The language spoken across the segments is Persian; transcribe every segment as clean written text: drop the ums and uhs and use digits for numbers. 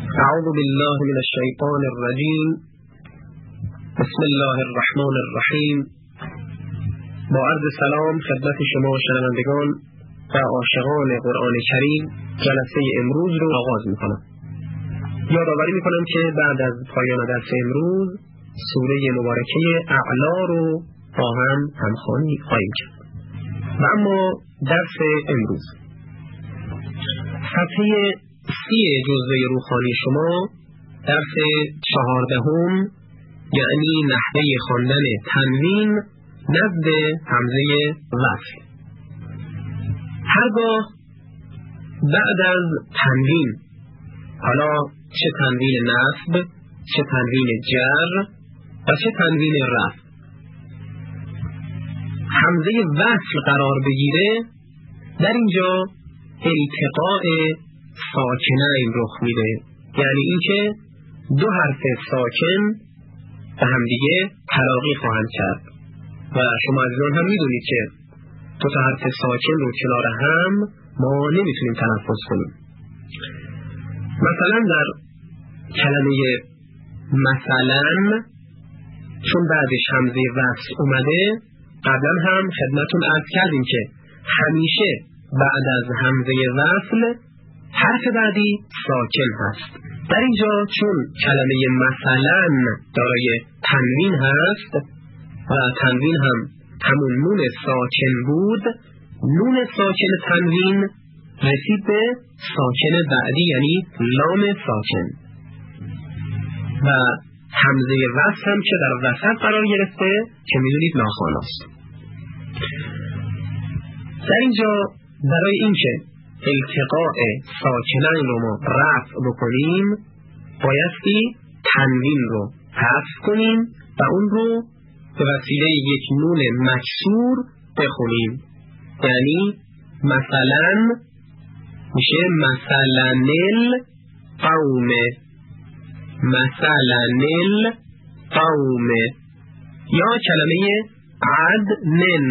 اعوذ بالله من الشیطان الرجیم. بسم الله الرحمن الرحیم. با عرض سلام خدمت شما شنوندگان و عاشقان قرآن کریم جلسه امروز رو آغاز میکنم. یادآوری میکنم که بعد از پایان درس امروز سوره مبارکه اعلا رو با هم همخوانی خواهیم کرد. و اما درس امروز صفحه 30 جزوه روحانی شما، درس 14، یعنی نحوه خواندن تنوین نزد همزه وصل. هرگاه بعد از تنوین، حالا چه تنوین نصب، چه تنوین جر و چه تنوین رفع، همزه وصل قرار بگیره، در اینجا التقاء ساکنین رخ میده. یعنی اینکه دو حرف ساکن به همدیگه تلاقی خواهند کرد و شما عزیزان هم میدونید که دو تا حرف ساکن رو کنار هم ما نمیتونیم تلفظ کنیم. مثلا در کلمه مثلا چون بعدش همزه وصل اومده، قبلا هم خدمتون عرض کردیم که همیشه بعد از همزه وصل حرف بعدی ساکن هست. در اینجا چون کلمه مثلا دارای تنوین هست و تنوین هم همون نون ساکن بود، نون ساکن تنوین رسید به ساکن بعدی یعنی لام ساکن و همزه وصل هم که در وسط قرار گرفته که میدونید ناخواناست. در اینجا برای اینکه التقاء ساکنین رو ما رفع بکنیم بایستی تنوین رو حذف کنیم و اون رو به وسیله یک نون مکسور بخونیم. یعنی مثلا میشه مثلا القوم، مثلا القوم. یا کلمه عدنن،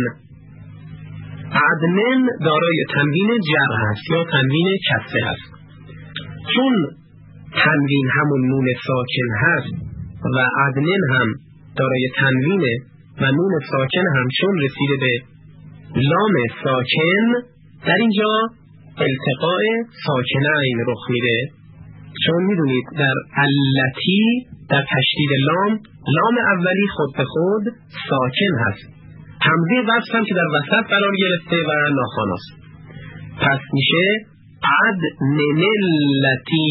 عدنن دارای تنوین جر هست یا تنوین کسره هست. چون تنوین همون نون ساکن هست و عدنن هم دارای تنوین و نون ساکن هم چون رسیده به لام ساکن، در اینجا التقاء ساکنین رخ میده. چون میدونید در التی در تشدید لام اولی خود به خود ساکن هست، همزه وصل هم که در وسط قرار گرفته و ناخواناست. پس میشه عدنن التی،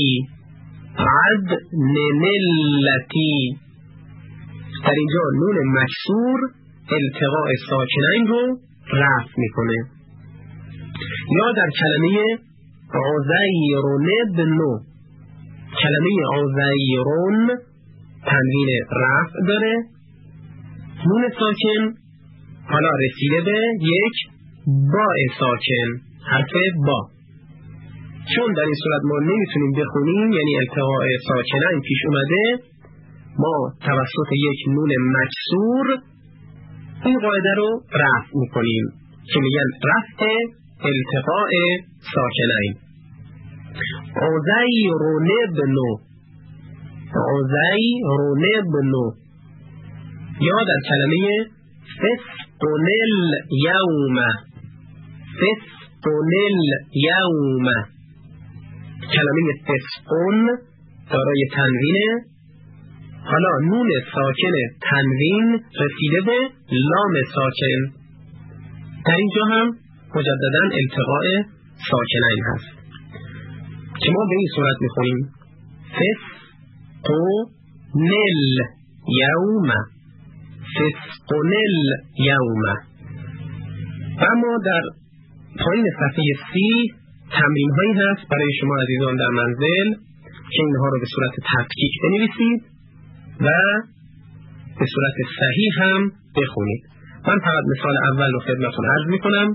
عدنن التی. در اینجا نون مکسور التقاء ساکنین رو رفع میکنه. یا در کلمه عزیرون ابنو، کلمه عزیرون تنوین رفع داره، نون ساکن حالا رسیده به یک با ساکن، حرف با. چون در این صورت ما نمیتونیم بخونیم، یعنی التقاء ساکنین پیش اومده، ما توسط یک نون مکسور این قاعده رو رفع میکنیم که میگن رفع التقاء ساکنین. عزیرون ابنو، عزیرون ابنو. یا در کلمه فسقن الیوم، فسقن الیوم. کلمه فسقن دارای تنوینه، حالا نون ساکن تنوین رسیده به لام ساکن، در اینجا هم مجددا التقاء ساکنین هست که ما به این صورت میخونیم فسقن الیوم، فسقن الیوم. اما در پایین صفحه 30 تمرین هایی هست برای شما عزیزان در منزل که اینها رو به صورت تفکیک بنویسید و به صورت صحیح هم بخونید. من فقط مثال اول رو خدمتتون عرض میکنم.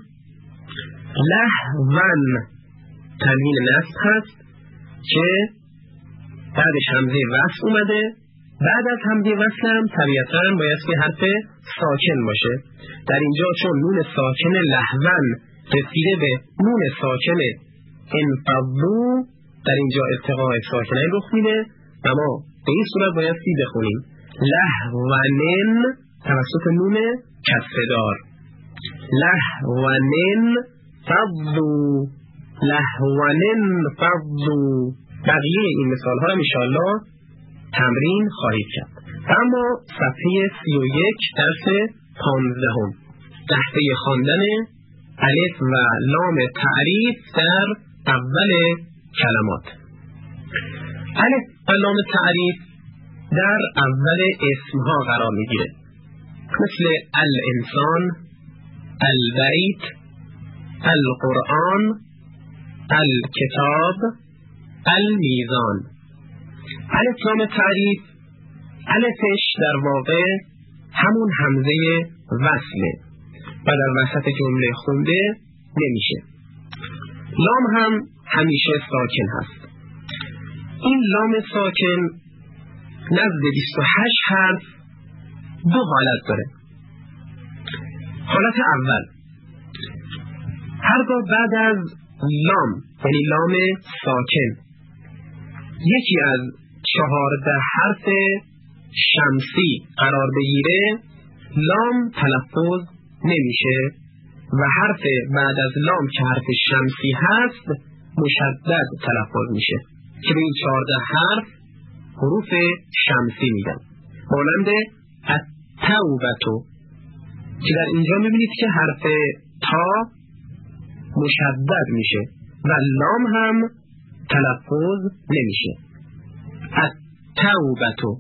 لهون تنوین نصب هست که بعدش همزه وصل اومده. بعد از همزه وصل هم طبیعتاً باید که حرف ساکن باشه. در اینجا چون نون ساکن لهون رسیده به نون ساکن انفضو در اینجا التقاء ساکنین رخ میده و ما به این صورت بایستی بخونیم لهونن توسط نون کسردار، لهونن فضو، لهونن فضو. بقیه این مثال ها رو انشاءالله تمرین خواهید کرد. اما صفحه 31 درس 15 لحظه خواندن الف و لام تعریف در اول کلمات. الف و لام تعریف در اول اسمها قرار میگیره، مثل الانسان، البیت، القرآن، الکتاب، المیزان. الف لام تعریف الفش در واقع همون همزه وصله و در وسط جمله خونده نمیشه. لام هم همیشه ساکن هست. این لام ساکن نزد 28 حرف دو حالت داره. حالت اول، هرگاه بعد از لام یعنی لام ساکن یکی از 14 حرف شمسی قرار بگیره، لام تلفظ نمیشه و حرف بعد از لام که حرف شمسی هست مشدد تلفظ میشه که به این 14 حرف حروف شمسی میگن، مانند التوبتو که در اینجا میبینید که حرف تا مشدد میشه و لام هم تلفظ نمیشه. التوبتو،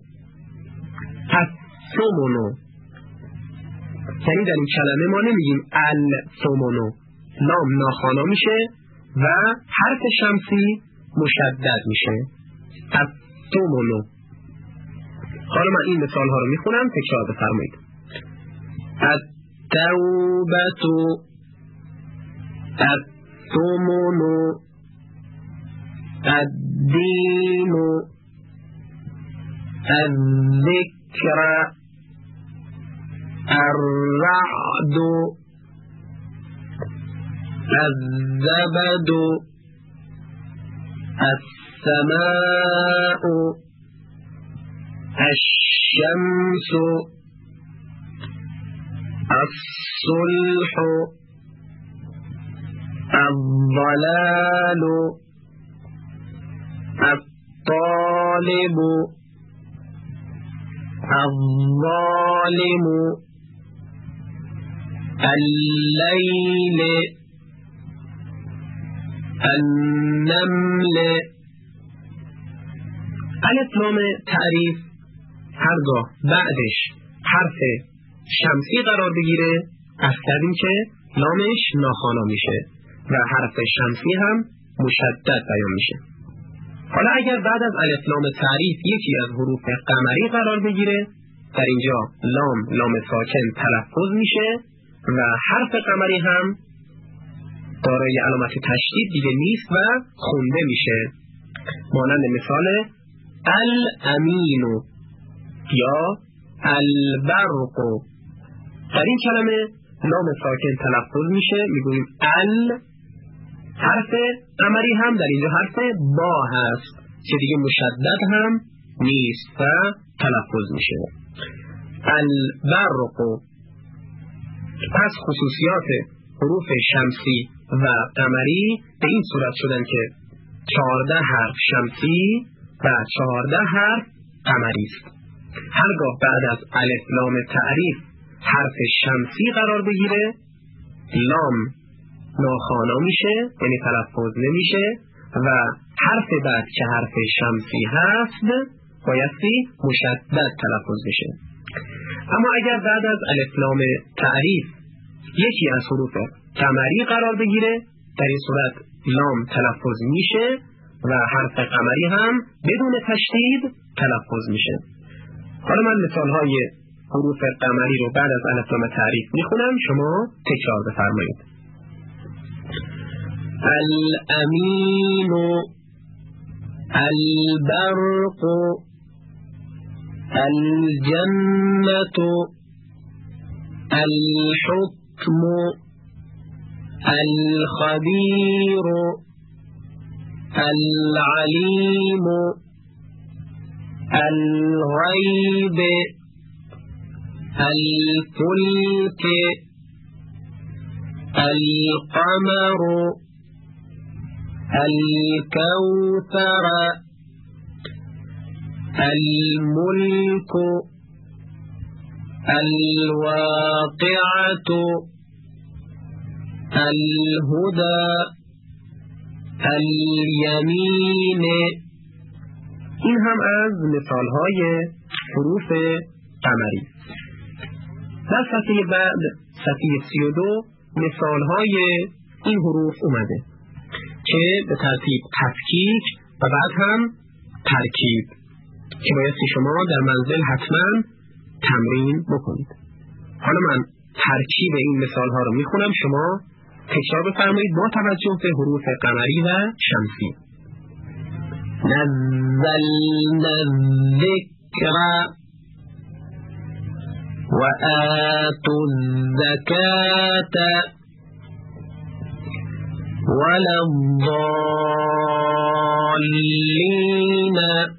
الثمنو، یعنی در این کلمه ما نمیگیم الثمنو، لام ناخوانا میشه و حرف شمسی مشدد میشه. الثمنو. حالا من این مثال ها رو میخونم، تکرار بفرمایید. التوبتو، الثمنو، الدینو، الذکر، الرعد، الزبد، السماء، الشمس، الصلح، الضلال، الطالب، الظالم، الليل، النمل. الف لام تعریف هرگاه بعدش حرف شمسی قرار بگیره از کردیم که لامش ناخوانا میشه و حرف شمسی هم مشدد بیان میشه. حالا اگر بعد از الف لام تعریف یکی از حروف قمری قرار بگیره، در اینجا لام ساکن تلفظ میشه و حرف قمری هم دارای علامت تشدید دیگه نیست و خونده میشه، مانند مثال الامینو یا البرق. در این کلمه لام ساکن تلفظ میشه، میگوییم حرف قمری هم در اینجا حرف با هست که دیگه مشدد هم نیست و تلفظ میشه. البرق. پس خصوصیات حروف شمسی و قمری به این صورت شدن که 14 حرف شمسی و 14 حرف قمری است. هرگاه بعد از الف لام تعریف حرف شمسی قرار بگیره، لام ناخوانا میشه یعنی تلفظ نمیشه و حرف بعد که حرف شمسی هست بایستی مشدد تلفظ بشه. اما اگر بعد از الف لام تعریف یکی از حروف قمری قرار بگیره، در این صورت لام تلفظ میشه و حرف قمری هم بدون تشدید تلفظ میشه. حالا من مثالهای حروف قمری رو بعد از الف لام تعریف میخونم، شما تکرار بفرمایید. الامین، البرق، الجنة، الحكم، الخبير، العليم الغيب الفلك القمر الكوثر الملك الواقعة الهدى الیمین. این هم از مثالهای حروف قمری. در صفحه بعد صفحه 32 مثالهای این حروف اومده که به ترتیب تفکیک و بعد هم ترکیب که بایستی شما در منزل حتما تمرین بکنید. حالا من ترکیب این مثالها رو میخونم، شما تکرار بفرمایید با توجه به حروف قمری و شمسی. نزلنا الذکر و آتوا الزکاة ولا الضالین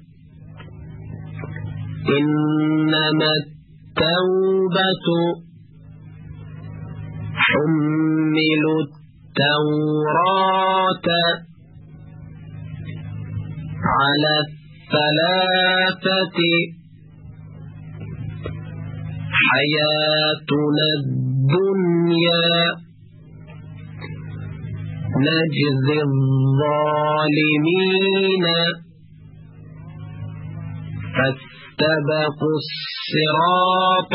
انما التوبة حملوا التوراة على الثلاثة حياتنا الدنيا نجزي الظالمين فاستبقوا الصراط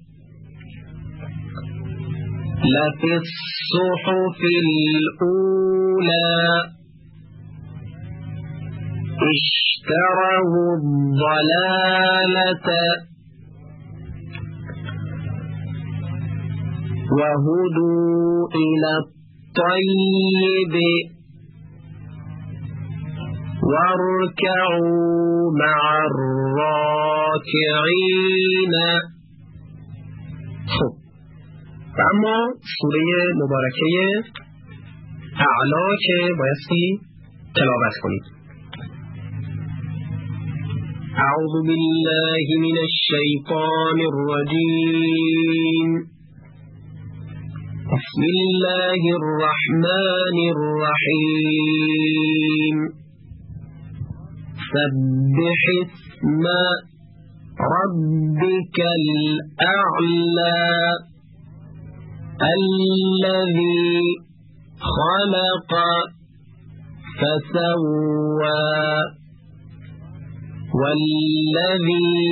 لفي الصحف الأولى اشتروا الضلالة وهدوا إلى الطيب واركعوا مع الراكعين. و اما سوره مبارکه اعلا که بایستی تلاوت کنید. اعوذ بالله من الشیطان الرجیم بسم الله الرحمن الرحیم سبح اسم ربك الأعلى الذي خلق فسوى والذي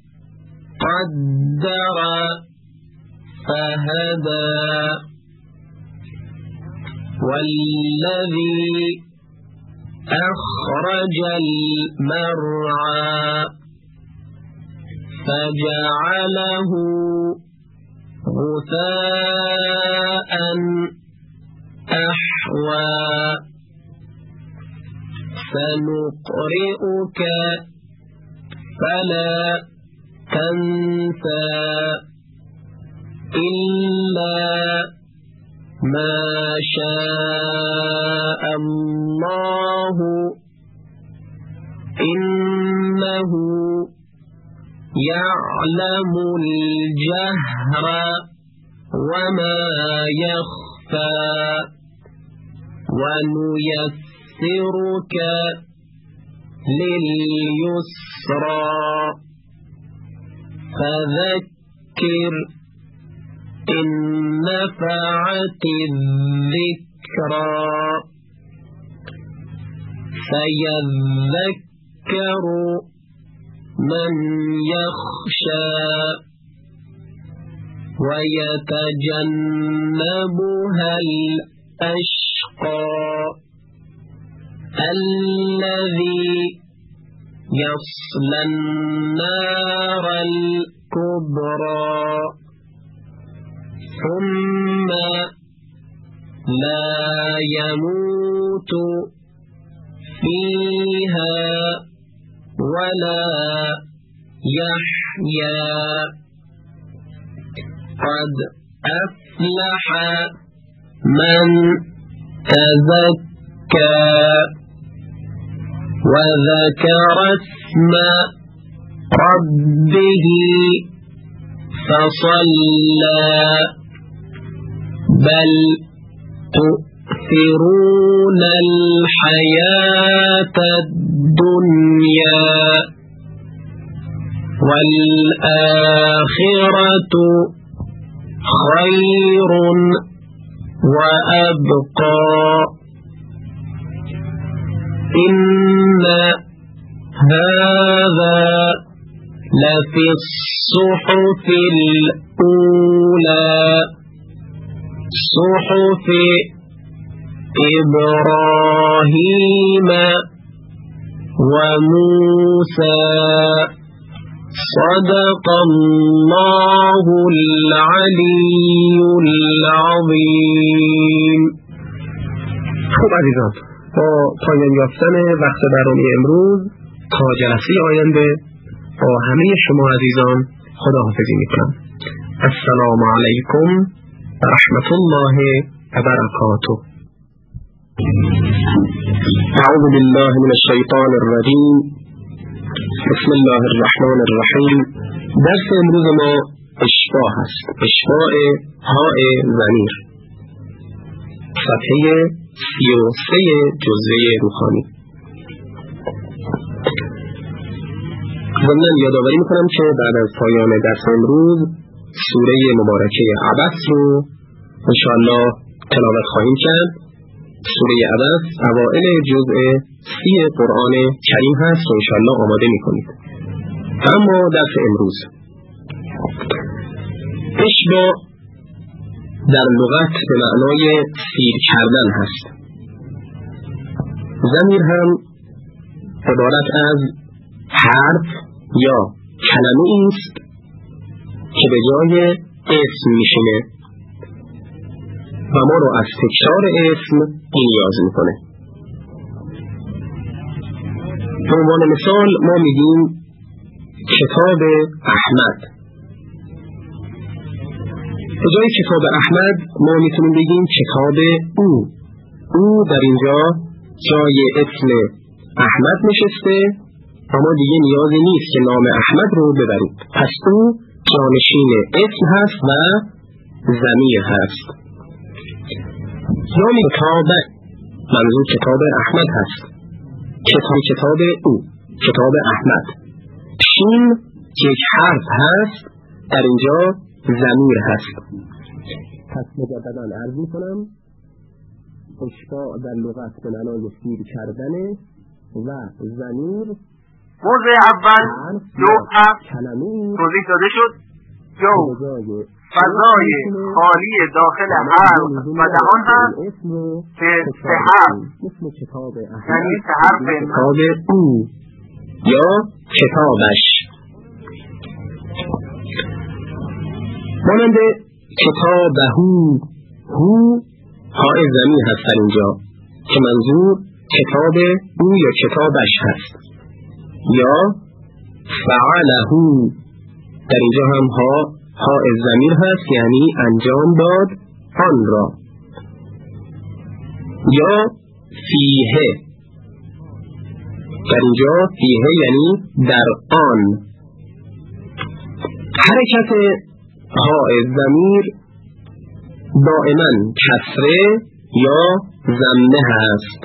قدر فهدى والذي أخرج المرعى فجعله غثاء أحوى سنقرئك فلا تنسى إلا ما شاء الله إنه يعلم الجهر وما يخفى ونيسرك لليسرى فذكر إن نفعت الذكرى سيذكر من يخشى ويتجنبها الأشقى الذي يصلى النار الكبرى ثم لا يموت فيها ولا يحيا قد أفلح من تزكى وذكر اسم ربه فصلى بل تؤثرون الحياة الدنيا والآخرة خير وأبقى إن هذا لفي الصحف الأولى صحف إبراهيم وموسى صدق الله العلي العظیم. خب عزیزان، با پایان یافتن وقت برنامه امروز تا جلسه آینده با همه شما عزیزان خداحافظی میکنم. السلام علیکم و رحمت الله و برکاته. اعوذ بالله من الشیطان الرجیم. بسم الله الرحمن الرحیم. درس امروز ما اشباع است. اشباع هاء ضمیر، صفحه 33 جزوه روحانی. ضمن یادآوری میکنم که بعد از پایان درس امروز سوره مبارکه عبس رو انشاءالله تلاوت خواهیم کرد. سوره عبس اوائل جزء 30 قرآن کریم هست و انشاءالله آماده میکنید. اما درس امروز اشباع در لغت به معنای سیر کردن هست. ضمیر هم عبارت از حرف یا کلمه است که به جای اسم میشینه و ما رو از تکرار اسم نیاز میکنه. به عنوان مثال ما میگیم کتاب احمد. به جای کتاب احمد ما میتونیم بگیم کتاب او. او در اینجا جای اسم احمد نشسته و ما دیگه نیازی نیست که نام احمد رو ببریم. پس او جانشین اسم هست و ضمیر هست. یا کتاب منظور کتاب احمد هست. کتاب او، کتاب احمد. شین یک حرف هست، در اینجا ضمیر هست. پس مجددا عرض میکنم اشباع در لغت به معنای سیر کردن و ضمیر. موضع اول لوحه توضیح داده شد. جو فضای خالی داخل حرف و دهان هست که سه حرف یعنی سه حرف کتاب او یا کتابش. مانند کتابهو، هو های ضمیر هست در اینجا که منظور کتاب او یا کتابش هست. یا فعلهو، در اینجا هم ها ضمیر هست یعنی انجام داد آن را. یا فیه، در اینجا فیه یعنی در آن. حرکت ها ضمیر دائما کسره یا ضمه هست.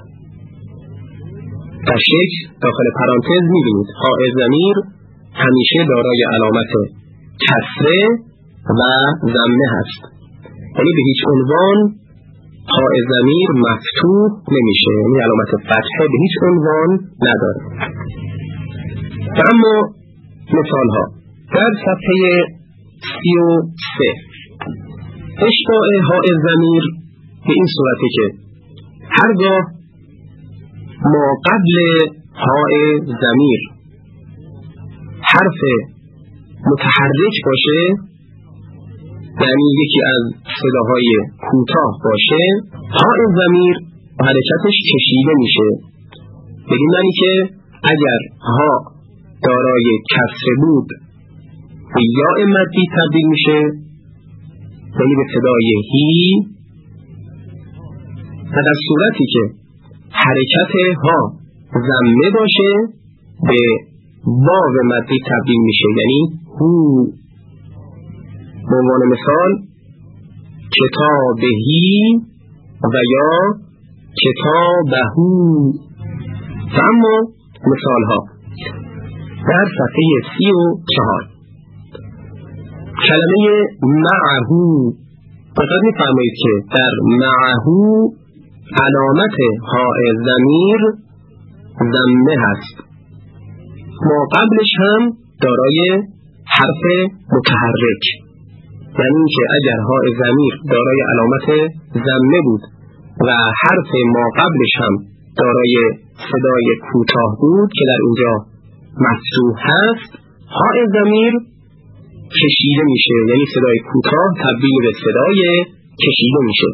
در شکل داخل پرانتز می‌بینید ها ضمیر همیشه دارای علامت کسره و ضمه هست، یعنی به هیچ عنوان ها ضمیر مفتوح نمیشه، یعنی علامت فتحه به هیچ عنوان نداره. اما مثال ها در صفحه 33 اشباع ها ضمیر به این صورته که هرگاه ما قبل ها ضمیر حرف متحرک باشه، یعنی یکی از صداهای کوتاه باشه، ها ضمیر حرکتش کشیده میشه. بدین معنی که اگر ها دارای کسره بود به یا مدی تبدیل میشه، یعنی به صدای هی. و در صورتی که حرکت ها ضمه باشه به واو مدی تبدیل میشه، یعنی هو. به عنوان مثال کتابهی و یا کتابهو. اما مثال ها در صفحه 34 کلمه معهو، فقط میفرمایید که در معهو علامت هاء ضمیر ضمه هست، ما قبلش هم دارای حرف متحرک، یعنی که اگر هاء ضمیر دارای علامت ضمه بود و حرف ما قبلش هم دارای صدای کوتاه بود که در اینجا مفتوح هست، هاء ضمیر کشیده میشه، یعنی صدای کوتاه تبدیل به صدای کشیده میشه.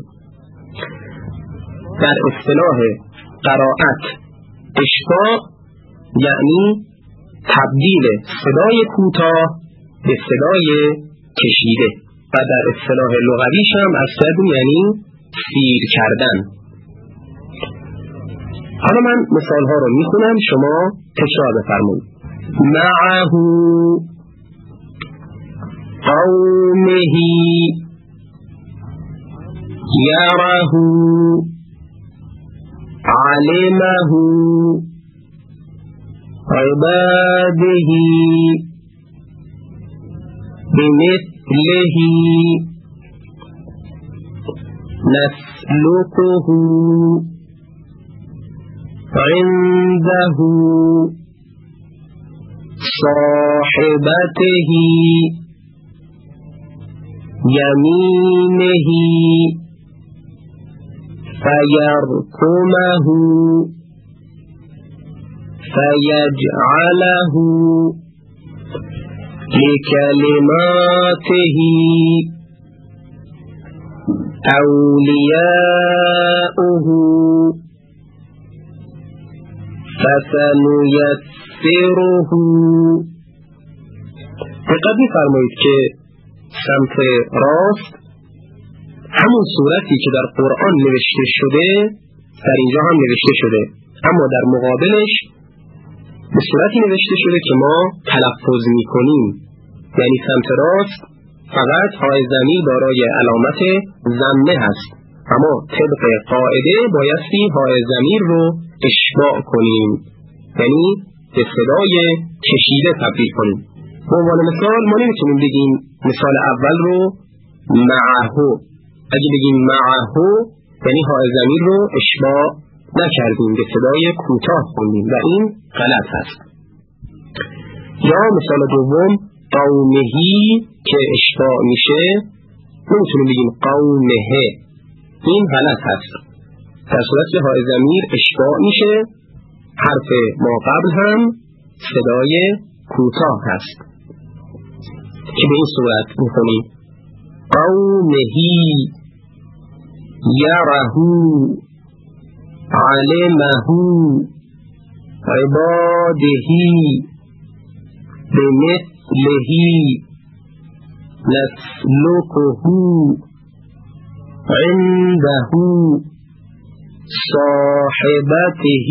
در اصطلاح قرائت اشباع یعنی تبدیل صدای کوتاه به صدای کشیده و در اصطلاح لغویش هم اصلا یعنی سیر کردن. حالا من مثال ها رو میخونم، شما تکرار بفرمایید. معهو قومهی یرهو علمهو عبادهی بمثلهی نسلكه عنده صاحبته يمينه فيركمه فيجعله لكلماته أولياؤه فسنيسره. دقت می‌فرمایید که سمت راست همون صورتی که در قرآن نوشته شده در اینجا هم نوشته شده، اما در مقابلش به صورتی نوشته شده که ما تلفظ می‌کنیم، یعنی سمت راست فقط های ضمیر دارای علامت ضمه هست، اما طبق قاعده بایستی های ضمیر رو اشباع کنیم، یعنی به صدای کشیده تبدیل کنیم. به عنوان مثال ما نمیتونیم بگیم مثال اول رو معهو، اگه بگیم معهو یعنی های ضمیر رو اشباع نکردیم، به صدای کوتاه خوندیم و این غلط هست. یا مثال دوم قومهی که اشباع میشه نمیتونیم بگیم قومه، این غلط هست. در صورت که های ضمیر اشباع میشه حرف ما قبل هم صدای کوتاه هست که به این صورت میخونیم قومهی یرهو علمهو عبادهی بمثلهی نسلكه عنده صاحبته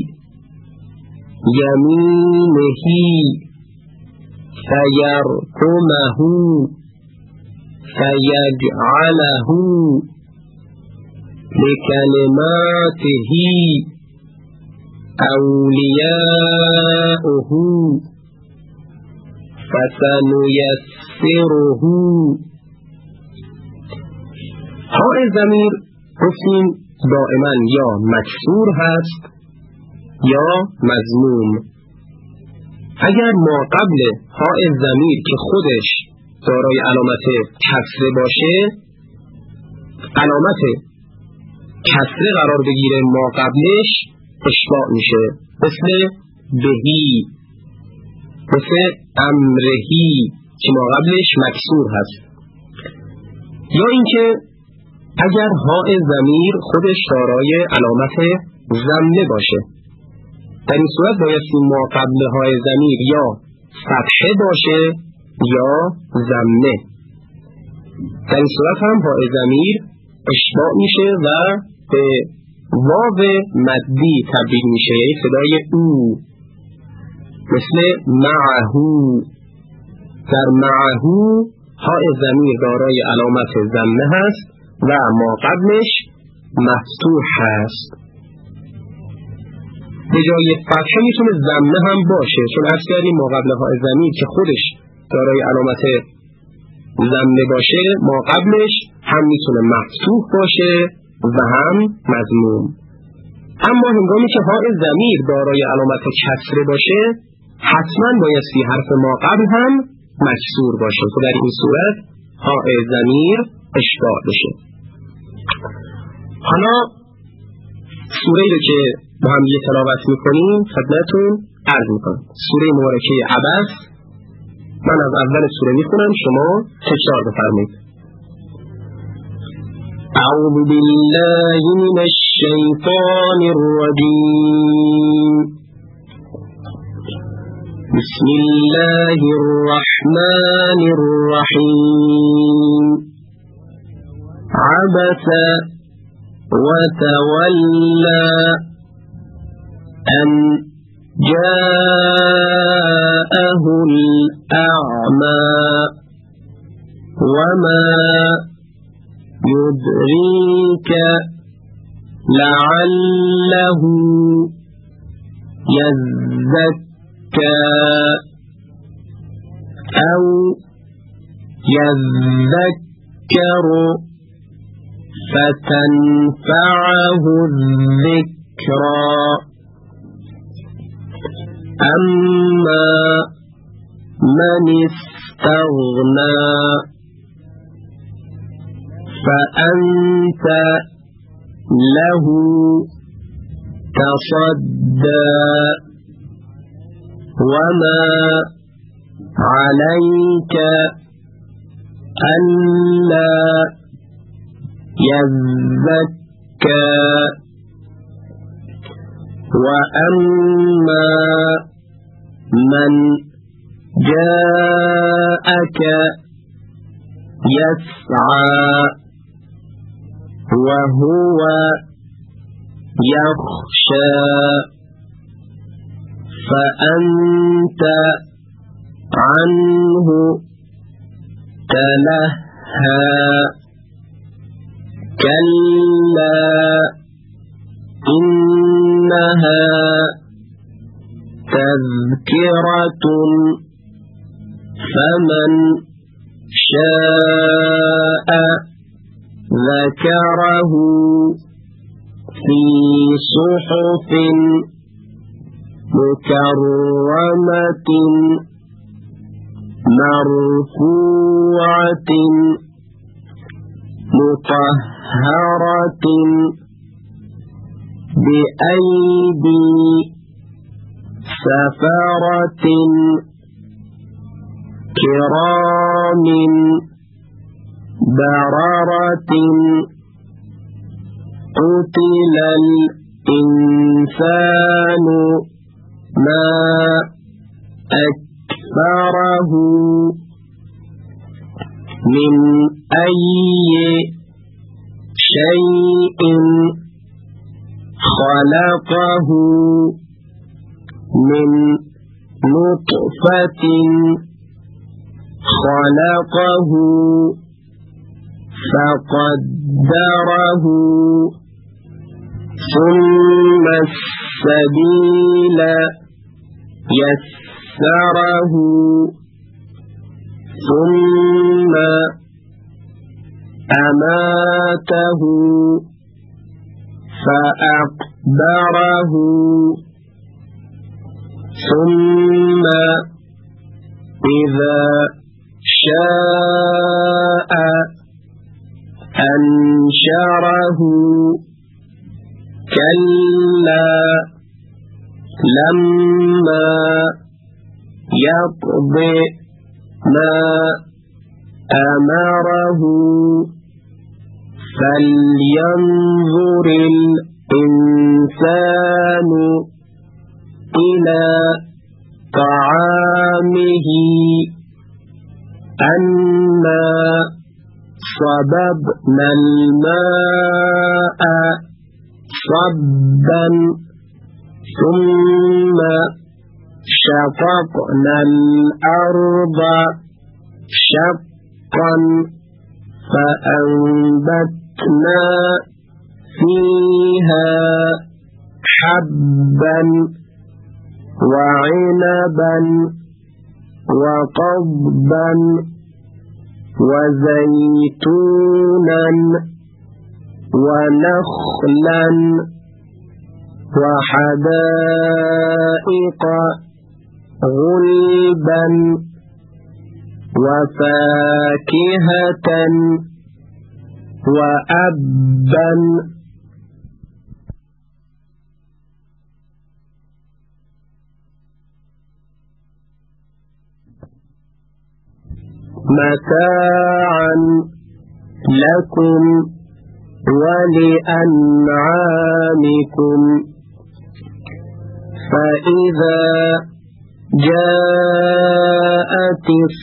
يمينه فيركمه فيجعله لكلماته أولياؤه فسنيسره. های ضمیر گفتیم دائما یا مکسور هست یا مضموم. اگر ما قبل های ضمیر که خودش دارای علامت کسره باشه علامت کسره قرار بگیره ما قبلش اشباع میشه، مثل بهی، مثل امرهی که ما قبلش مکسور هست. یا اینکه اگر های ضمیر خودش دارای علامت ضمه باشه، در این صورت بایستی ما قبل های ضمیر یا فتحه باشه یا ضمه. در این صورت هم های ضمیر اشباع میشه و به واو مدی تبدیل میشه، یعنی صدای او، مثل معهو. در معهو های ضمیر دارای علامت ضمه هست و ما قبلش مفتوح هست. به جای فتحه میتونه ضمه هم باشه، چون عرض کردیم ما قبل های ضمیر که خودش دارای علامت ضمه باشه، ما قبلش هم میتونه مفتوح باشه و هم مضموم. اما هنگامی که های ضمیر دارای علامت کسره باشه، حتما بایستی حرف ما قبل هم مکسور باشه که در این صورت های ضمیر اشباع بشه. حالا سوره رو که با هم یه تلاوت میکنیم خدمتون عرض میکنم. سوره مبارکه عبس، من از اول سوره میخونم، شما تکرار بفرمایید. اعوذ بالله من الشیطان الرجیم، بسم الله الرحمن الرحیم. عبس وتولى أن جاءه الأعمى وما يدريك لعله يزكى أو يذكر فتنفعه الذكرى. أما من استغنى فأنت له تصدى وما عليك ألا يزكى. وأما من جاءك يسعى وهو يخشى فأنت عنه تلهى. كلا إنها تذكرة فمن شاء ذكره في صحف مكرمة مرفوعة مطهرة بأيدي سفرة كرام بررة. قتل الإنسان ما أكفره من أي شيء خلقه من نطفة خلقه فقدره ثم السبيل يسره ثم أماته فأقبره ثم إذا شاء أنشره. كلا لما يقض ما أمره فلينظر الإنسان إلى طعامه أنا صببنا الماء صبا ثم شققنا الأرض شقا فأنبتنا فيها حبا وعنبا وقضبا وزيتونا ونخلا وحدائق غلبا وفاكهة وأبا متاعا لكم ولأنعامكم فإذا جاءت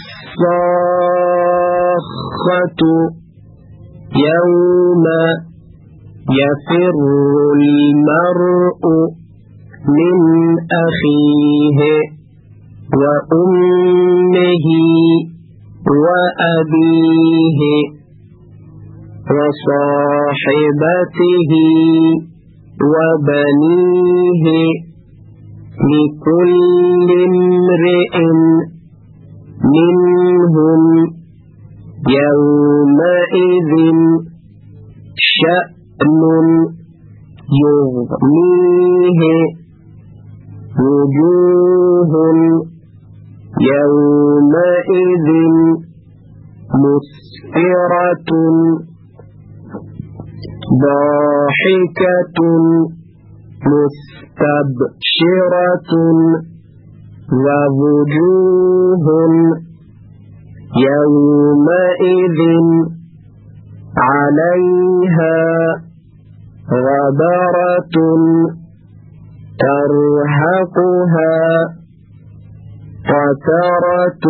الصاخة يوم يفر المرء من أخيه وأمه وأبيه وصاحبته وبنيه لكل امرئ منهم يومئذ شأن يغنيه وجوه يومئذ مسفرة ضاحكة مستبشرة ووجوه يومئذ عليها غبرة ترهقها قترة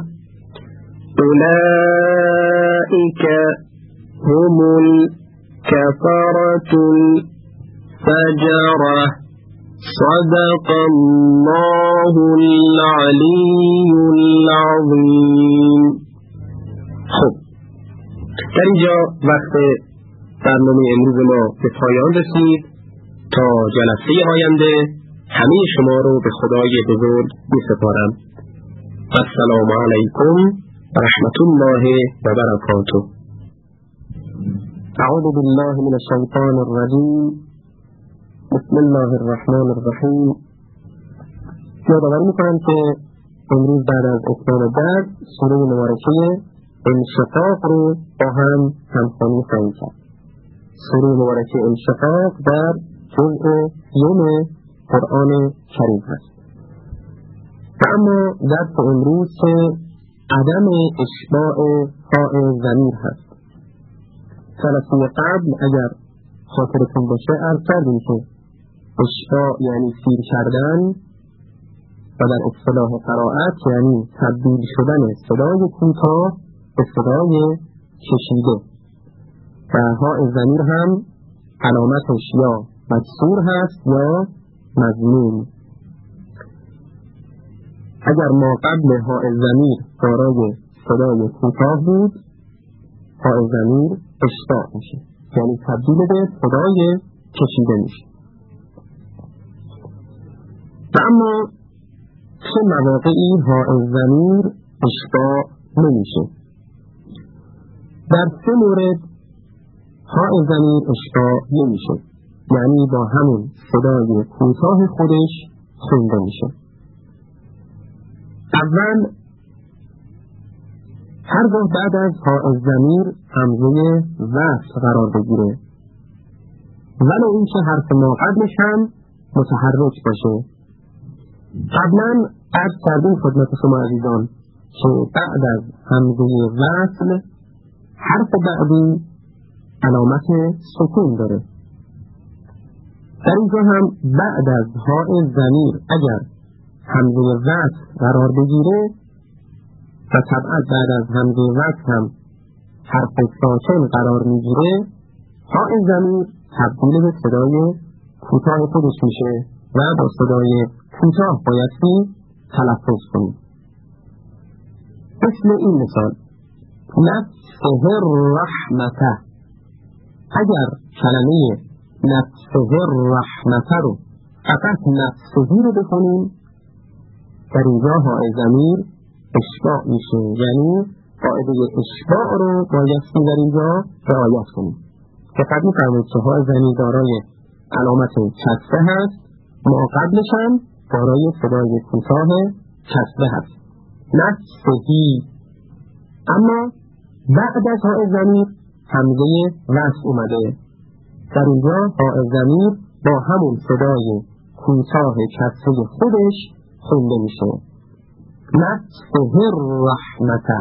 أولئك هم الكفرة الفجرة صدق الله العلي العظیم. خب در اینجا وقت برنامه امروز ما به پایان رسید. تا جلسه آینده همه شما رو به خدای بزرگ می‌سپارم. السلام علیکم و رحمت الله و برکاته. اعوذ بالله من الشیطان الرجیم. بسم الله الرحمن الرحیم. یادآوری می‌کنم که امروز بعد از اتمام درس سوره مبارکه انشقاق رو با هم همخوانی خواهیم کرد. سوره مبارکه انشقاق در جزء یوم قرآن کریم هست. و اما درس امروز که عدم اشباع هاء ضمیر هست. جلسه قبل اگر خاطرتون باشه عرض کردیم که اشباع یعنی سیر کردن و در اصطلاح قرائت یعنی تبدیل شدن صدای کوتاه به صدای کشیده و هاء ضمیر هم علامتش یا مکسور هست یا مضموم. اگر ما قبل هاء ضمیر دارای صدای کوتاه بود هاء ضمیر اشباع میشه یعنی تبدیل به صدای کشیده میشه. و اما چه مواقعی هاء ضمیر اشباع نمیشه؟ در 3 مورد هاء ضمیر اشباع نمیشه، یعنی با همون صدای کوتاه خودش خونده میشه. اول هرگاه بعد از هاء ضمیر همزه وصل قرار بگیره ولو اینکه حرف ما قبلش هم متحرک باشه. قبلا عرض کردیم خدمت شما عزیزان که بعد از همزه وصل حرف بعدی علامت سکون داره. در اینجا هم بعد از هاء ضمیر اگر همزه وصل قرار بگیره و طبعا بعد از همزه وصل هم حرف ساکن قرار میگیره هاء ضمیر تبدیل به صدای کوتاه خودش میشه و با صدای کوتاه بایستی تلفظ کنیم. مثل این مثال نفسه الرحمته، اگر کلمه نفسه الرحمته رو فقط نفسهی رو بخونیم در اینجا های ضمیر اشباع میشه، یعنی قاعده اشباع رو بایستی در اینجا رعایت کنیم. فقط میفرمایید که های ضمیر دارای علامت کسره هست، ما قبلش هم دارای صدای کوتاه کسره هست نفسهی. اما بعد از های ضمیر همزه وصل اومده، در اینجا های ضمیر با همون صدای کوتاه کسره خودش خونده میشه. نفسه الرحمته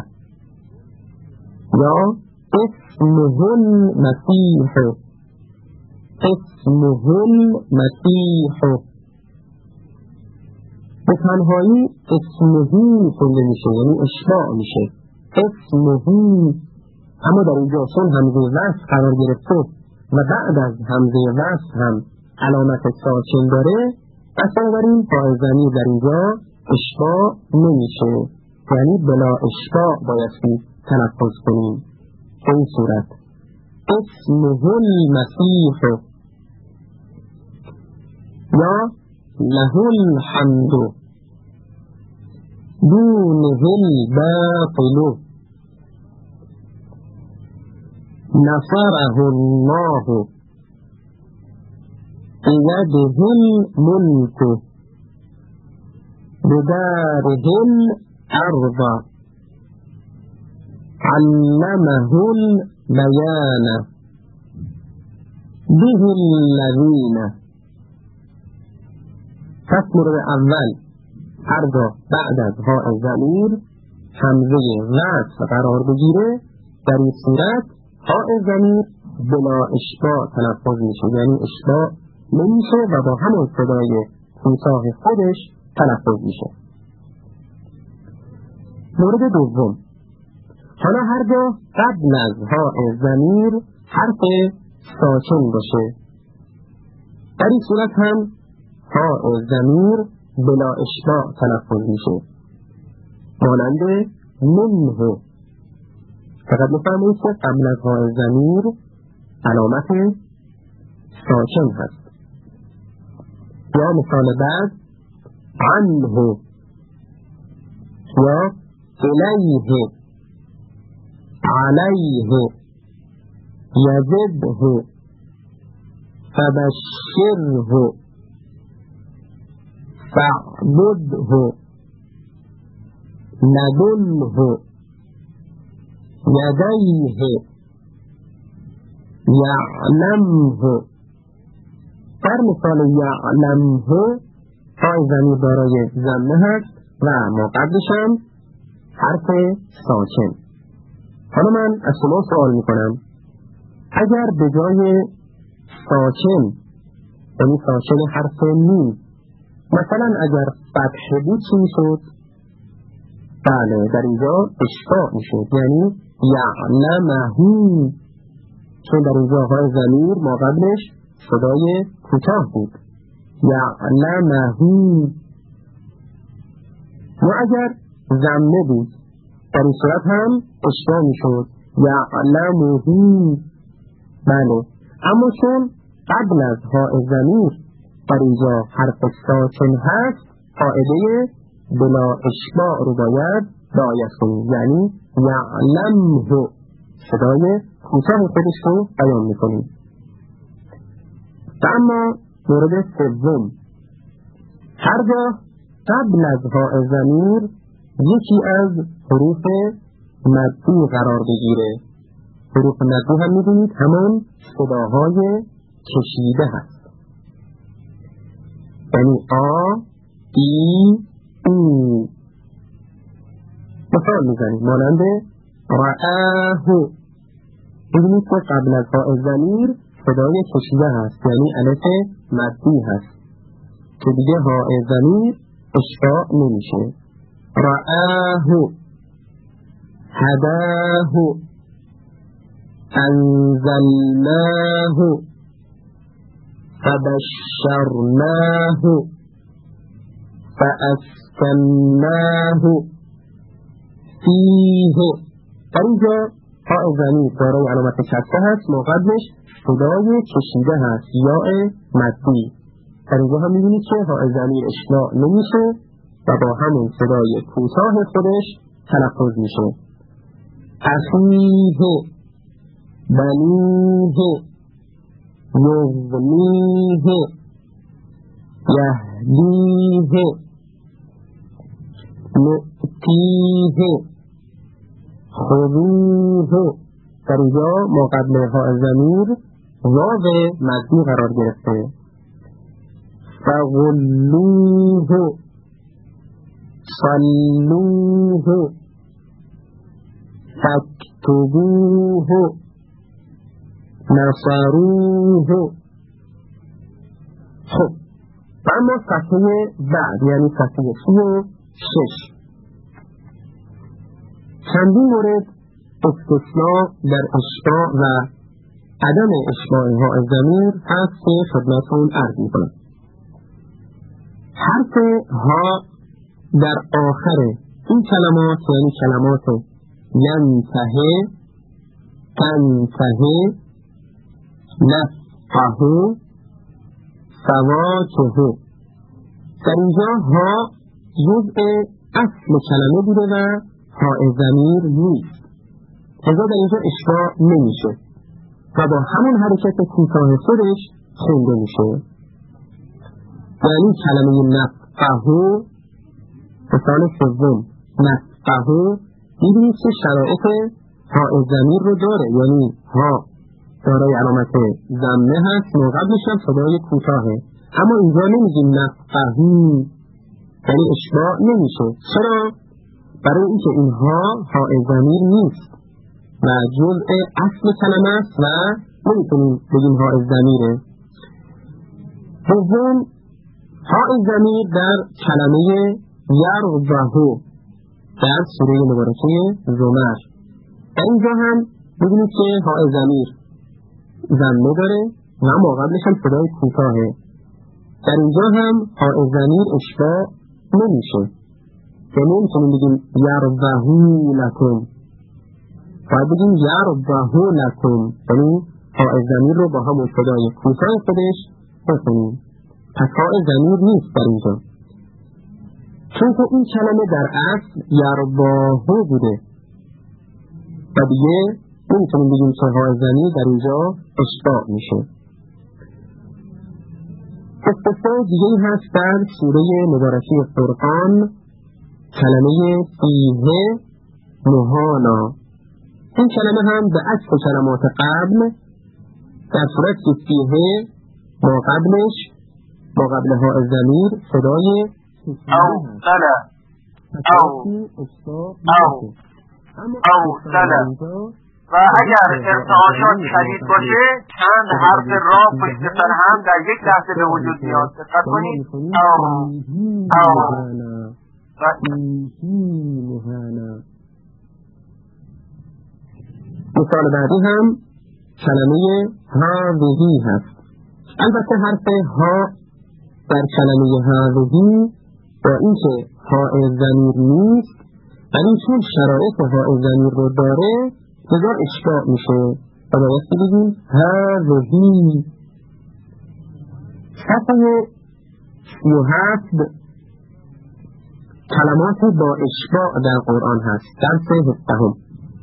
یا اسمه المسیح، اسمه المسیح به تنهایی اسمهی خونده میشه، یعنی اشباع میشه اسمهی. اما در اینجا چون همزه وصل قرار گرفته و بعد از همزه وصل هم علامت ساکن داره، پس بنابراین های ضمیر در اینجا اشباع نمیشه، یعنی بلا اشباع بایستی تلفظ کنیم. به این صورت اسمه المسیح یا له الحمد دونه الباطل نصره الله بيده الملك بداره الأرض علمه البيان به الذين. پس مورد اول هرگاه بعد از ها ضمیر همزه وصل قرار بگیره، در این صورت ها ضمیر بلا اشباع تلفظ میشه، یعنی اشباع نمیشه و با همون صدای کوتاه خودش تلفظ میشه. مورد دوم، حالا هرگاه قبل از ها ضمیر حرف ساکن باشه، در این صورت هم ها ضمیر بلا اشباع تلفظ میشه، مانند منه. فقط بفهمید که قبل از ها ضمیر علامت ساکن هست. یا مثال بعد عنه یا الیه علیه یجده فبشره فاعبده ندله یدیه یعلمه. در مثال یعلمه های ضمیر دارای ضمه هست و ما قبلش هم حرف ساکن. حالا من از شما سوال میکنم، اگر به جای ساکن یعنی ساکن حرف میم مثلا اگر فتحه بود چی میشد؟ بله، در اینجا اشباع میشد، یعنی یعلمه، چون در اینجا های ضمیر ما قبلش صدای کوتاه بود یعلمه. و اگر ضمه بود در این صورت هم اشباع میشد یعلمه. بله، اما چون قبل از ها ضمیر در اینجا حرف ساکن هست، قاعده بلا اشباع رو باید رعایت کنیم، یعنی یعلمه صدای کوتاه خودش رو بیان میکنیم. و اما مورد سوم، هرگاه قبل از ها ضمیر یکی از حروف مدی قرار بگیره، حروف مدی هم میدونید همان صداهای کشیده هست، یعنی آ ای او. مثال میزنید مانند رآه، ببینید که قبل از ها ضمیر صدای کشیده هست، یعنی الف مدی هست که دیگه ها ضمیر اشباع نمیشه. رآه، هداه، انزلناه، فبشرناه فاسکناه فیه. در اینجا ها ضمیر دارای علامت کسره هست، ما قبلش صدای کشیده هست یاء مدی. در اینجا هم می‌بینید که ها ضمیر اشباع نمیشه و با همون صدای کوتاه خودش تلفظ میشه. اخیه بنیه یغنیه یهدیه نؤتیه خذوه. در اینجا ما قبل ها ضمیر واو مدی قرار گرفته. فغلوه صلوه فاکتبوه نصروه. خب و اما صفحه بعد یعنی صفحه 36 چندین مورد استثناء در اشباع و عدم اشباع ها ضمیر هست که خدمتتون عرض می‌کنم. حرف ها در آخر این کلمات یعنی کلمات ینتهی تنتهی نفقه سواکه، در اینجا ها جزء اصل کلمه بوده و ها ضمیر نیست، لذا در اینجا اشباع نمیشه و با همون حرکت کوتاه خودش خونده میشه. یعنی کلمه نفقه مثال سوم نفقه می‌بینید که شرایط ها ضمیر رو داره، یعنی ها دارای علامت ضمه هست، ما قبلش هم صدای کوتاهه، اما اینجا نمیگیم نفقهی، یعنی اشباع نمیشه. چرا؟ برای اینکه اینها ها ضمیر نیست و جزء اصل کلمه است و نمیتونیم بگیم ها ضمیره. دوم ها ضمیر در کلمه یرضه در سوره مبارکه زمر، در اینجا هم ببینید که ها ضمیر ضمه داره و ما قبلش هم صدای کوتاهه، در اینجا هم ها ضمیر اشباع نمیشه، یعنی نمیتونیم بگیم یرضه لکم، باید بگیم یرضه لکم، یعنی ها ضمیر رو با همون صدای کوتاه خودش بخونیم. پس ها ضمیر نیست در اینجا، چون که این کلمه در اصل یرضه بوده و دیگه نمیتونیم بگیم که ها ضمیر در اینجا اشباع میشه. استثناء دیگه هست در سوره مبارکه فرقان کلمه فیه مهانا. این کلمه هم به اصل کلمات قبل در صورت که فیه ما قبلش ما قبل ها ضمیر صدای او سلا او سلا و اگر ارتعاشات شدید باشه چند حرف را پشت سر هم در یک لحظه به وجود میاد. دقت کنید. او مثال بعدی هم کلمه هاذهی هست. البته حرف ها در کلمه هاذهی با اینکه ها ضمیر نیست ولی چون شرایط ها ضمیر رو داره لذا اشباع میشه و باید بگیم هاذهی. صفحه 37 کلمات با اشباع در قرآن هست. درس 17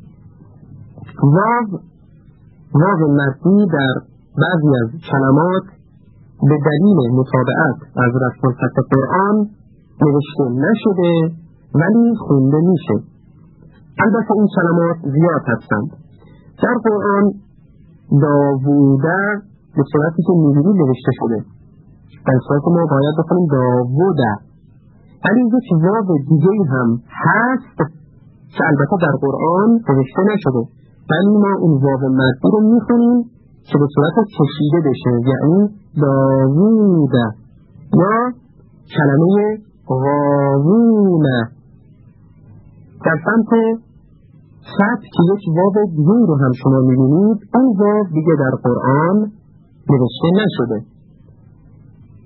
واو مدی در بعضی از کلمات به دلیل مطابقت از رسم الخط قرآن نوشته نشده ولی خونده میشه. البته این کلمات زیاد هستند. در قرآن داووده به صورتی که می‌بینید نوشته شده، در صورت ما باید بخونیم داووده، ولی یک واو دیگه هم هست که البته در قرآن نوشته نشده ولی ما اون واو مدی رو میخونیم که به صورت کشیده بشه، یعنی داووده یا کلمه غاوونه. در سمت سطح که یک واو دیگه رو هم شما میبینید، اون واو دیگه در قرآن نوشته نشده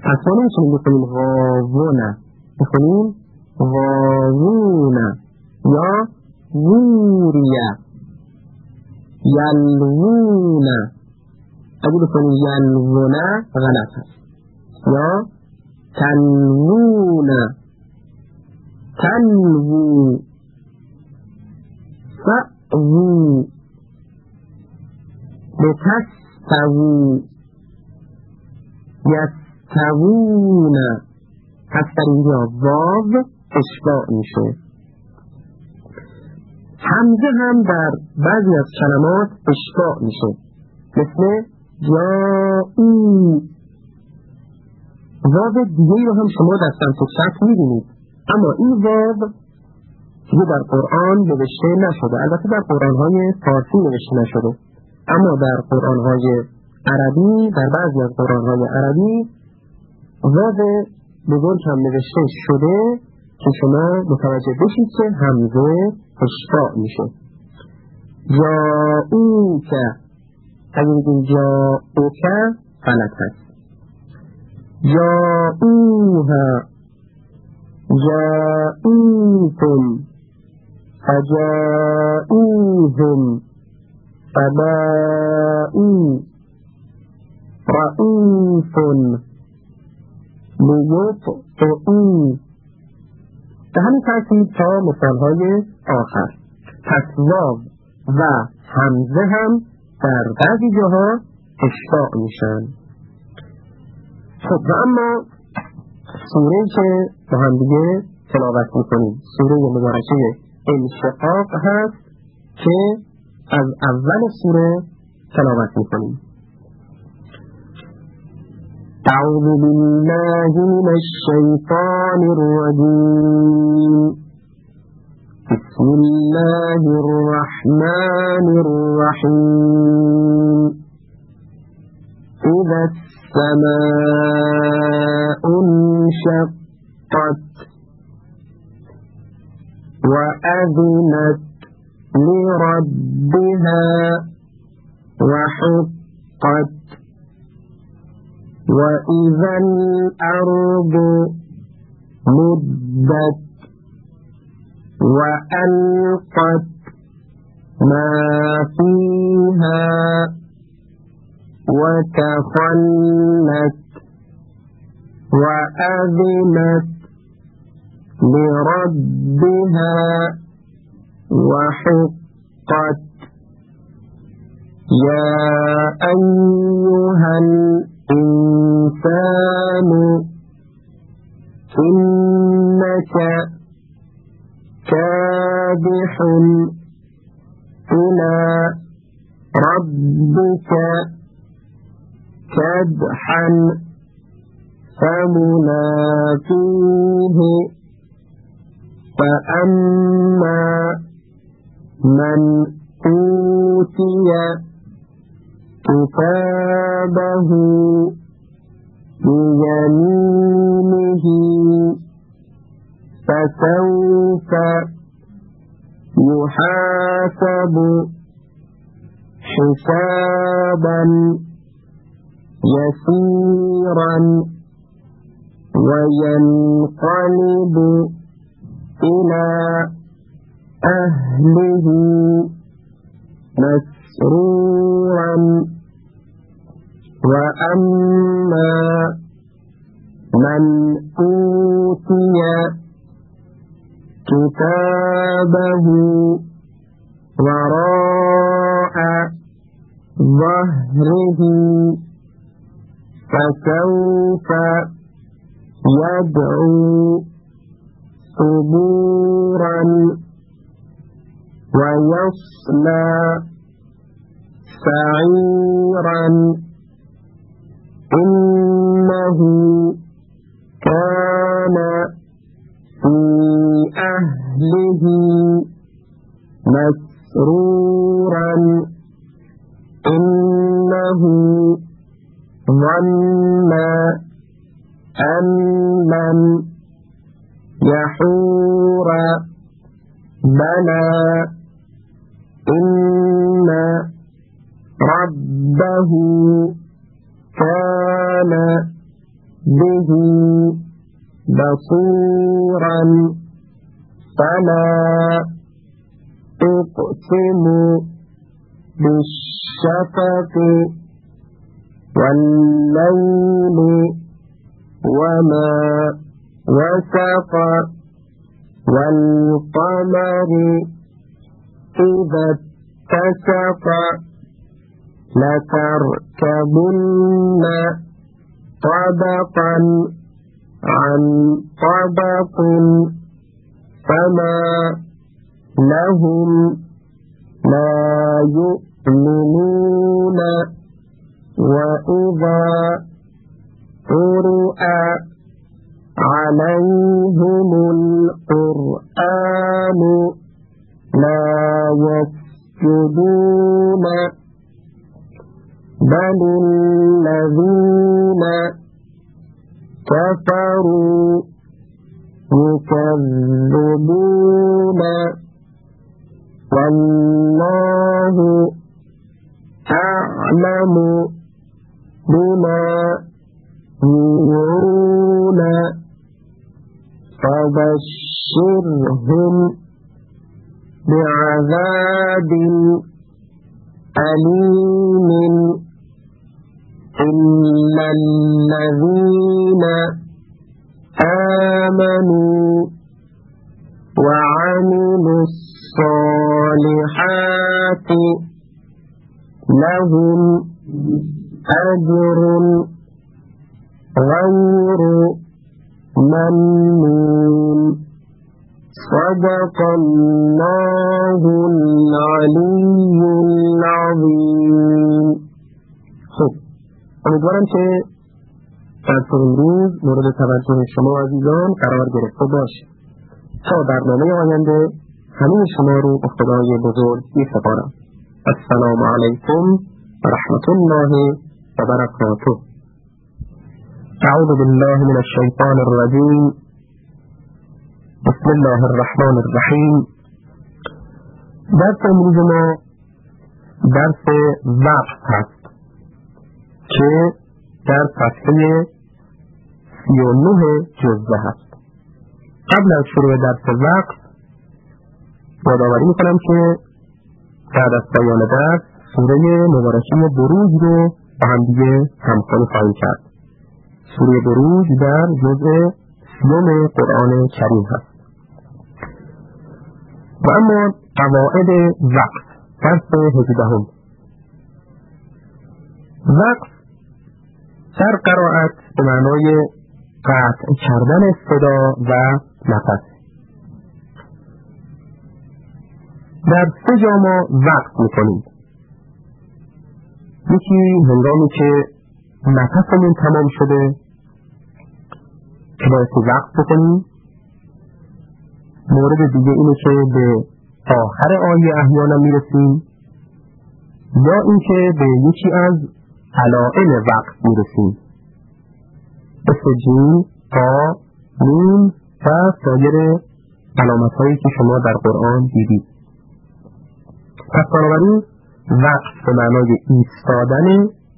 پس ما نمیتونیم بکنیم غاوونه، بکنیم غاوونه یا غوریه، یلوونه. اگه بکنیم یلوونه غلط هست. یا تلوونه، تلوو، فأوو، لتستوو، یستوون. پس در اینجا واو اشباع میشه. همزه هم در بعضی از کلمات اشباع میشه، مثل جاءو. واو دیگه رو هم شما در سمت چپ میبینید، اما این واو دیگه در قرآن نوشته نشده. البته در قرآن‌های فارسی نوشته نشده، اما در قرآن‌های عربی، در بعضی از قرآن‌های عربی واو بزرگ هم نوشته شده که شما متوجه بشید که همزه اشباع میشه. جاؤوک، اگه بگیم جاؤوک غلط هست. جاؤوها، جاؤوکم، فجاؤوهم، فباؤوا، رؤوف، لیطعوا. به همین ترتیب تا مثالهای آخر. پس واو و همزه هم در بعضی جاها اشباع میشن. خب و اما سوره‌ای که با هم دیگه تلاوت میکنیم سوره مبارکه انشقاق هست که از اول سوره تلاوت میکنیم. اعوذ بالله من الشیطان الرجیم. بسم الله الرحمن الرحیم. اذا السماء انشقت وأذنت لربها وحقت وإذا الأرض مدت وألقت ما فيها وتخلت وأذنت لربها وحقت. يا أيها الإنسان إنك كادح إلى ربك كدحا فملاقيه. فأما من أوتي كتابه بيمينه فسوف يحاسب حسابا يسيرا وينقلب إلى أهله مسرورا. وأما من أوتي كتابه وراء ظهره فسوف يدعو ثبورا ويصلى سعيرا. إنه كان في أهله مسرورا. إنه ظن أن لن يحور بلى إن ربه كان به بصيرا فلا أقسم بالشفق والليل وما وسق والقمر إذا اتسق لتركبن طبقا عن طبق فما لهم لا يؤمنون وإذا قرئ عليهم القرآن لا يسجدون بل الذين كفروا يكذبون والله أعلم بما يوعون فبشرهم بعذاب أليم إلا الذين آمنوا وعملوا الصالحات لهم أجر غير ممنون صدق الله العلی العظیم. خب امیدوارم که درس امروز مورد توجه شما عزیزان قرار گرفته باشه. تا برنامه آینده همه شما رو به خدای بزرگ می‌سپارم. السلام علیکم و رحمت الله و برکاته. اعوذ بالله من الشیطان الرجیم. بسم الله الرحمن الرحیم. درس امروز ما درس وقت هست که در صفحه 39 جزوه هست. قبل از شروع درس وقت یادآوری میکنم که بعد از پایان درس سوره مبارکه بروج رو با هم دیگه همخوانی خواهیم کرد. سوره بروج در جزء 30 قرآن کریم هست. و اما قواعد وقت درس 18. وقت در قرائت به معنای قطع کردن صدا و نفس. در 3 جا ما وقت میکنیم. یکی هنگامی که نفسمون تمام شده که باید وقت بکنیم. مورد دیگه اینه که به آخر آیه احیانا میرسیم، یا اینکه به یکی از علائم وقت میرسیم، مثل جیم، تا، نون و سایر علامت هایی که شما در قرآن دیدید. پس بنابراین وقت به معنای ایستادن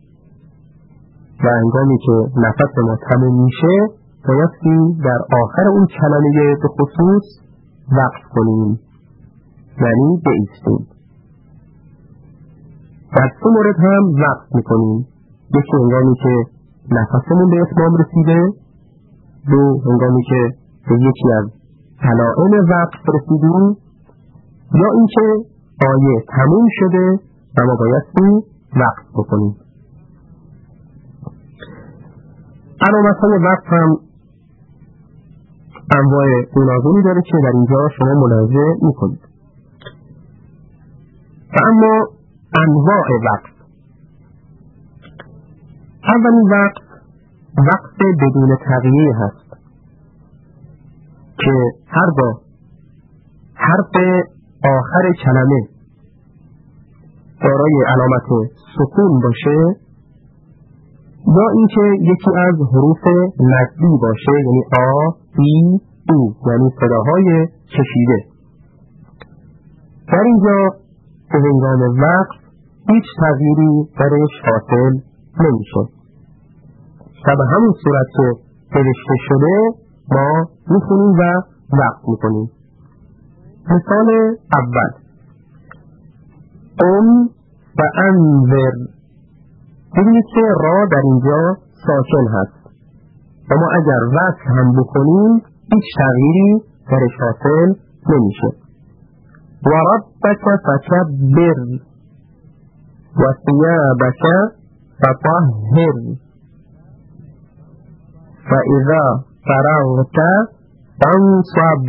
و هنگامی که نفس ما تموم میشه بایستی در آخر اون کلمه به خصوص وقت کنیم، یعنی بایستیم. در 3 مورد هم وقت میکنیم. یکی هنگامی که نفسمون به اتمام رسیده، 2 هنگامی که به یکی از علائم وقت رسیدیم، یا اینکه آیه تموم شده و ما بایستی وقت بکنیم. علامت های وقت هم انواع گوناگونی داره که در اینجا شما ملاحظه میکنید. و اما انواع وقت، اولین وقت بدون تغییر هست که هرگاه حرف آخر کلمه دارای علامت سکون باشه، یا اینکه یکی از حروف مدی باشه، یعنی آ، ای، او، یعنی صداهای کشیده. در اینجا به هنگام وقت هیچ تغییری درش حاصل نمیشه. و به همون صورت که نوشته شده ما میخونیم و وقت میکنیم. مثال اول قم فانذر. ببینید که را در اینجا ساکن هست و ما اگر وصل هم بکنیم هیچ تغییری درش حاصل نمیشه. و ربک فکبر و ثیابک فطهر فاذا فرغت فانصب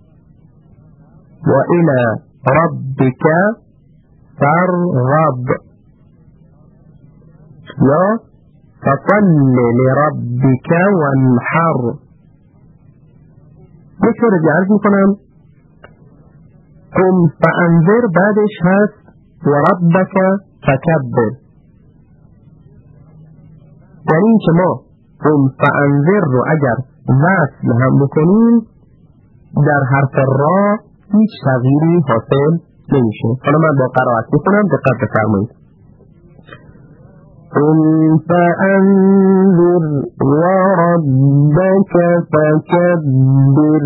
و الی ربک فارغب یا فصل لربك وانحر. یک بار دیگه عرض میکنم قم فانذر بعدش هست و ربک فکبر. یعنی این که ما قم فانذر رو اگر وصل هم بکنیم در حرف را هیچ تغییری حاصل نمیشه. حالا من با قرائت میکنم، دقت بفرمایید. قم فأنذر وربك فكبر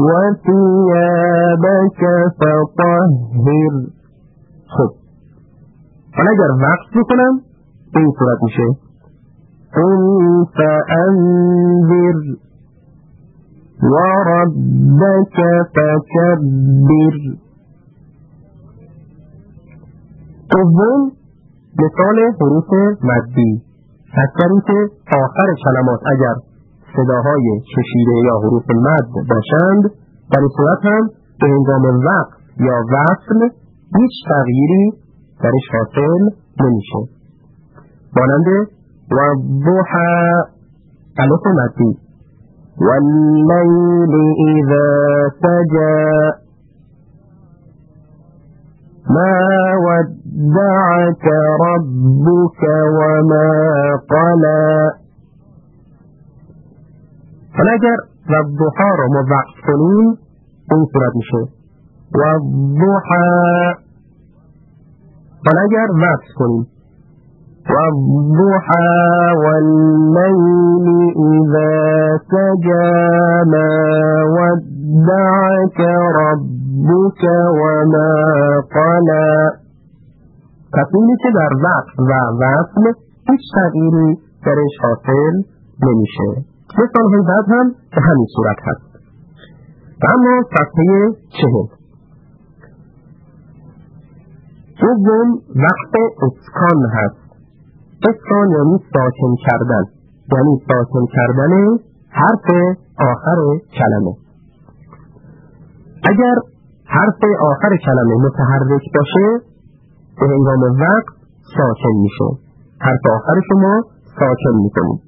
وثيابك فطهر. خب حالا اگر وقت بکنم به این صورت میشه قم فأنذر وربك فكبر. دوم مثال حروف مدی پس در این که آخر کلمات اگر صداهای کشیده یا حروف مد باشند در این صورت هم به هنگام وقت یا وصل هیچ تغییری درش حاصل نمیشه. مانند والضحى الف مدی واللیل اذا سجى ما ودعك ربك وما قلى. حالا اگر والضحى رو ما وقت کنیم این صورت میشه والضحى. حالا اگر وقت کنیم والضحى والليل إذا سجى ما ودعك ربك وما قلى. پس اینه که در وقت و وصل هیچ تغییری درش حاصل نمیشه. مثالهای بعد هم به همین صورت هست. و اما صفحه 40 دوم وقت اسکان هست. اسکان یعنی ساکن کردن، یعنی ساکن کردن حرف آخر کلمه. اگر حرف آخر کلمه متحرک باشه به هنگام وقت ساکن میشه. حرف آخر شما ساکن میکنید.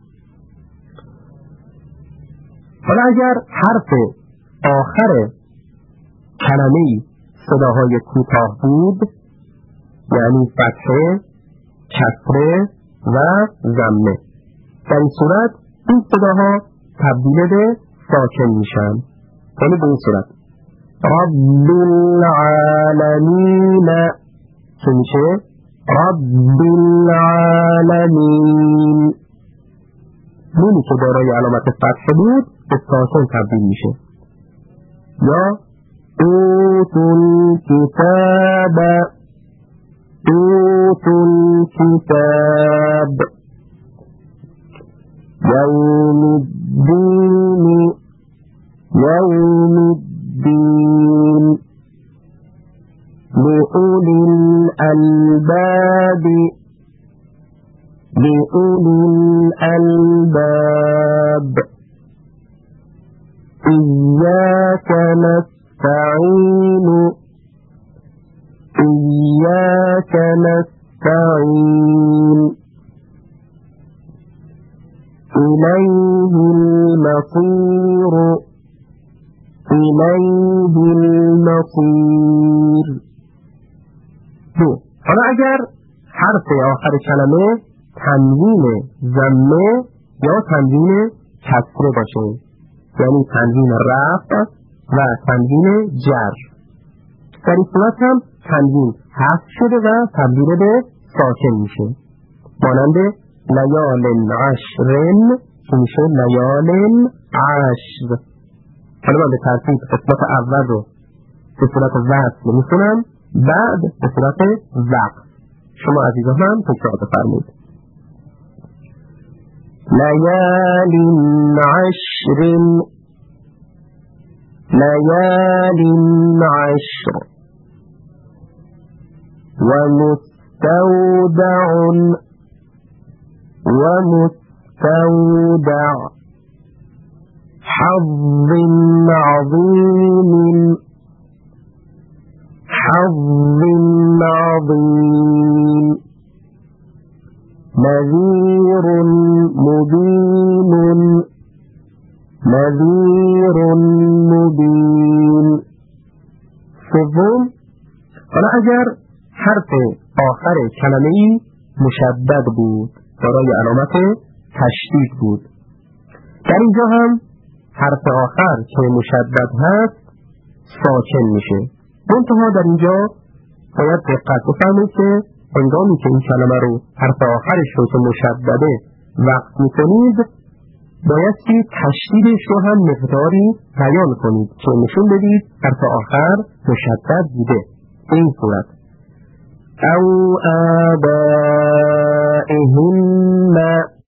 حالا اگر حرف آخر کلمه صداهای کوتاه بود یعنی فتحه، کسره و ضمه، در این صورت این صداها تبدیل به ساکن میشن. یعنی به این صورت رب العالمین که میشه رب العالمین. نونی که دارای علامت فتح بود به ساکن تبدیل میشه. یا اوتوا الکتاب اوتوا الکتاب یوم الدین یوم الدین لأولی الألباب لأولی الألباب إياك نستعين إياك نستعين إليه المصير إليه المصير. حالا اگر حرف آخر کلمه تنوین ضمه یا تنوین کسره باشه یعنی تنوین رفع و تنوین جر، در این صورت هم تنوین حذف شده و تبدیل به ساکن میشه. مانند لیال عشر که میشه لیال عشر. حالا من به ترتیب قسمت اول رو به صورت وصل میخونم، بعد به صورت وقف. شما عزیزان هم تکرار بفرمایید. لیال عشر، لیال عشر، ومستودع، ومستودع، حظ عظيم، حظ عظيم، نذير مبين، نذير مبين. سوم، حالا اگر حرف آخر کلمه‌ای مشدد بود، دارای علامت تشدید بود، در اینجا هم حرف آخر که مشدد هست ساکن میشه. منتها در اینجا باید دقت بفرمایید که هنگامی که این کلمه رو حرف آخرش رو که مشدده وقت میکنید، بایستی تشدیدش رو هم مقداری بیان کنید که نشون بدید حرف آخر مشدد بوده. این صورت او آبائهن،